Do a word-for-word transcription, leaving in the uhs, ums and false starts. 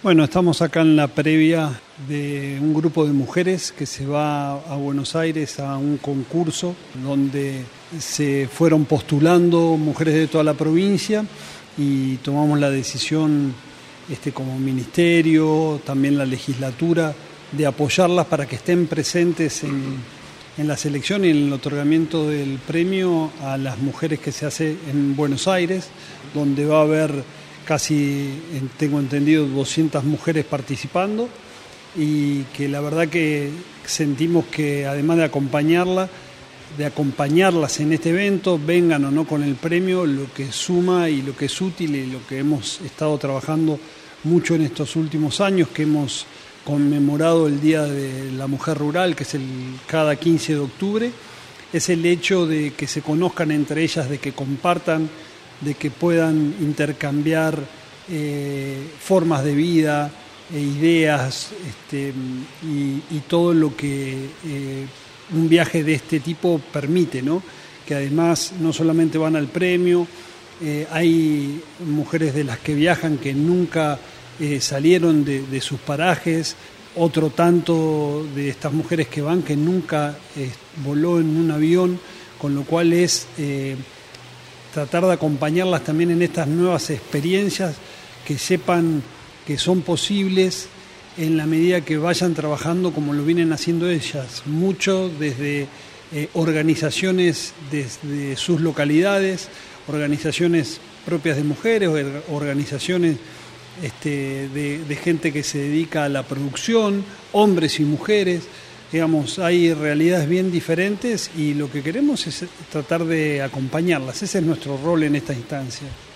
Bueno, estamos acá en la previa de un grupo de mujeres que se va a Buenos Aires a un concurso donde se fueron postulando mujeres de toda la provincia y tomamos la decisión este, como ministerio, también la legislatura, de apoyarlas para que estén presentes en, en la selección y en el otorgamiento del premio a las mujeres que se hace en Buenos Aires, donde va a haber casi, tengo entendido, doscientas mujeres participando y que la verdad que sentimos que además de acompañarla, de acompañarlas en este evento, vengan o no con el premio, lo que suma y lo que es útil y lo que hemos estado trabajando mucho en estos últimos años, que hemos conmemorado el Día de la Mujer Rural, que es el cada quince de octubre, es el hecho de que se conozcan entre ellas, de que compartan, de que puedan intercambiar eh, formas de vida, eh, ideas este, y, y todo lo que eh, un viaje de este tipo permite, ¿no? Que además no solamente van al premio, eh, hay mujeres de las que viajan que nunca eh, salieron de, de sus parajes, otro tanto de estas mujeres que van que nunca eh, voló en un avión, con lo cual es Eh, tratar de acompañarlas también en estas nuevas experiencias, que sepan que son posibles en la medida que vayan trabajando como lo vienen haciendo ellas, mucho desde eh, organizaciones desde sus localidades, organizaciones propias de mujeres, organizaciones este, de, de gente que se dedica a la producción, hombres y mujeres. Digamos, hay realidades bien diferentes y lo que queremos es tratar de acompañarlas. Ese es nuestro rol en esta instancia.